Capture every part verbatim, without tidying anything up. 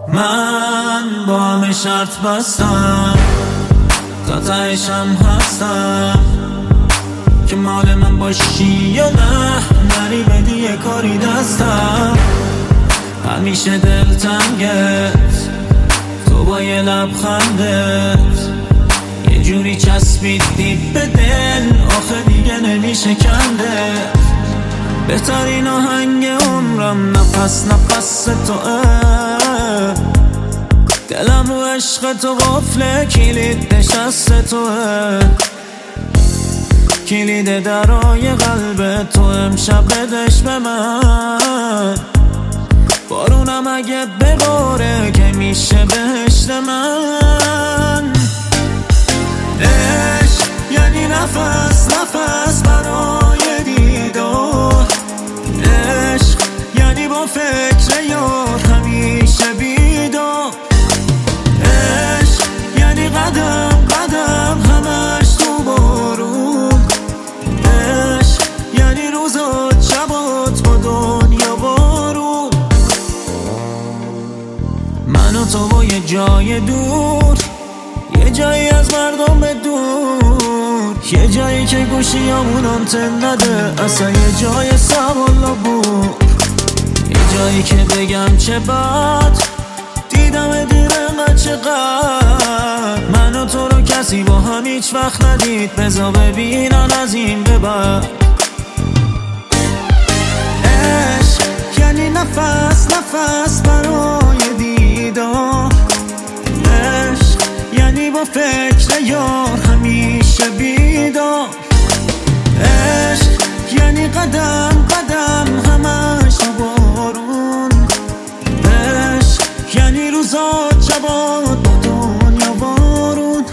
من با همه شرط بستم، تا تهشم هستم که مال من باشی یا نه. نری بدی یه کاری دستم، همیشه دلتنگت تو با یه لبخندت یه جوری چسبیدی به دل، آخه دیگه نمیشه کندت. بهترین آهنگ عمرم نفس نفس توه، دلم رو عشق تو قفله، کلید نشست توه، کلید درای قلب تو امشب بدش به من. بارونم اگه بباره که میشه بهشت من. عشق یعنی نفس نفس برای دیدار، عشق یعنی با فکر یار همیشه بیدار، عشق یعنی قدم قدم همش تو بارون، عشق یعنی روزات شبات با دنیا بارون. من و تو با یه جای دور، یه جایی از مردم به دور، یه جایی که گوشیامون آنتن نده، اصلا یه جای سوالا بود، یه جایی که بگم چه بد دیدم دیر انقدر چقدر. من و تو رو کسی با هم هیچ وقت ندید، بذار ببینن از این به بعد. عشق یعنی نفس نفس برای دیدار، عشق یعنی با فکر یار همیشه بیدار، عشق یعنی قدم قدم همش بارون، عشق یعنی روزات شبات با دنیا بارون.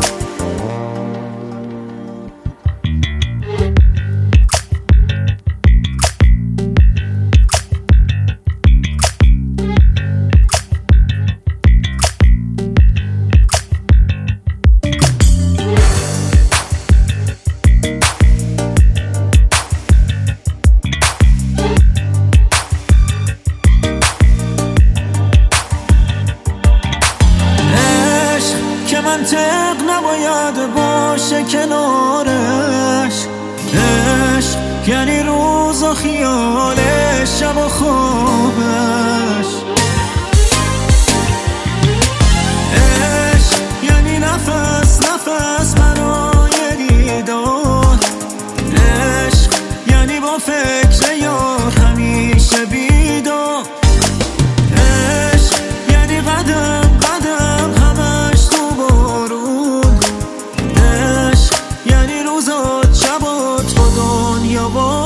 منطق نباید باشه کنارش، عشق یعنی روز و خیالش شب و خوابش، عشق یعنی نفس نفس برای دیدار، عشق یعنی با فکر یار همیشه بیدار، عشق یعنی قدم قدم همش تو بارون، عشق یعنی روزات شبات با دنیا با